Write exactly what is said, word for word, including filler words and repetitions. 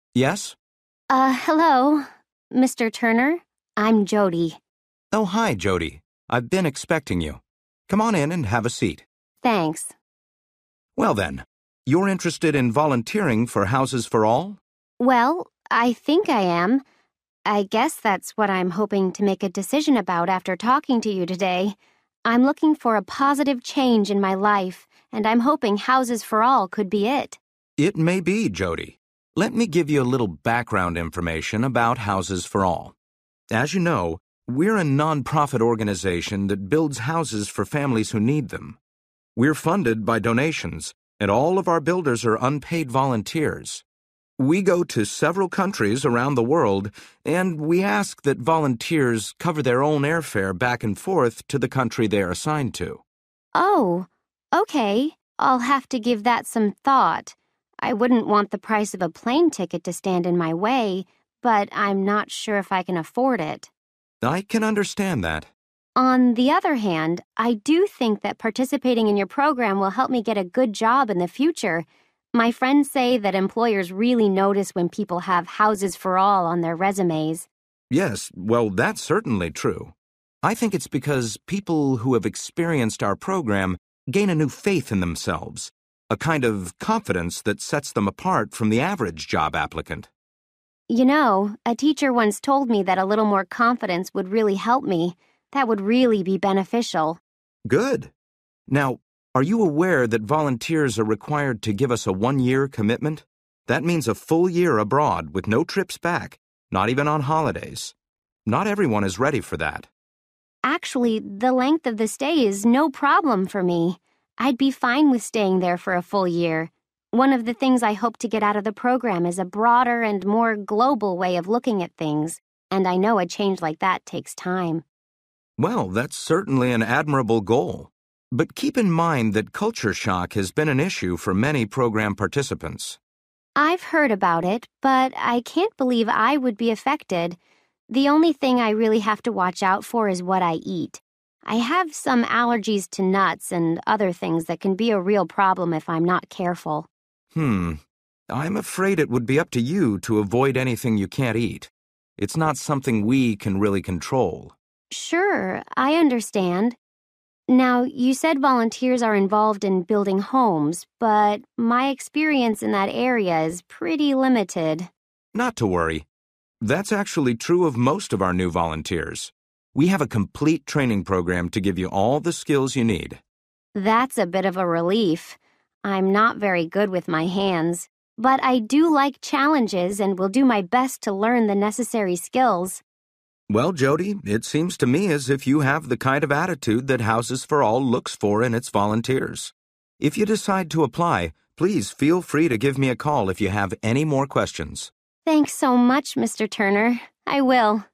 Yes? Uh, hello, Mister Turner. I'm Jody. Oh, hi, Jody. I've been expecting you. Come on in and have a seat. Thanks. Well then, you're interested in volunteering for Houses for All? Well, I think I am. I guess that's what I'm hoping to make a decision about after talking to you today. I'm looking for a positive change in my life, and I'm hoping Houses for All could be it. It may be, Jody. Let me give you a little background information about Houses for All. As you know, we're a nonprofit organization that builds houses for families who need them. We're funded by donations, and all of our builders are unpaid volunteers. We go to several countries around the world, and we ask that volunteers cover their own airfare back and forth to the country they are assigned to. Oh, okay. I'll have to give that some thought. I wouldn't want the price of a plane ticket to stand in my way, but I'm not sure if I can afford it. I can understand that. On the other hand, I do think that participating in your program will help me get a good job in the future. My friends say that employers really notice when people have Houses for All on their resumes. Yes, well, that's certainly true. I think it's because people who have experienced our program gain a new faith in themselves, a kind of confidence that sets them apart from the average job applicant. You know, a teacher once told me that a little more confidence would really help me. That would really be beneficial. Good. Now, are you aware that volunteers are required to give us a one-year commitment? That means a full year abroad with no trips back, not even on holidays. Not everyone is ready for that. Actually, the length of the stay is no problem for me. I'd be fine with staying there for a full year. One of the things I hope to get out of the program is a broader and more global way of looking at things, and I know a change like that takes time. Well, that's certainly an admirable goal. But keep in mind that culture shock has been an issue for many program participants. I've heard about it, but I can't believe I would be affected. The only thing I really have to watch out for is what I eat. I have some allergies to nuts and other things that can be a real problem if I'm not careful. Hmm. I'm afraid it would be up to you to avoid anything you can't eat. It's not something we can really control. Sure, I understand. Now, you said volunteers are involved in building homes, but my experience in that area is pretty limited. Not to worry. That's actually true of most of our new volunteers. We have a complete training program to give you all the skills you need. That's a bit of a relief. I'm not very good with my hands, but I do like challenges and will do my best to learn the necessary skills. Well, Jody, it seems to me as if you have the kind of attitude that Houses for All looks for in its volunteers. If you decide to apply, please feel free to give me a call if you have any more questions. Thanks so much, Mister Turner. I will.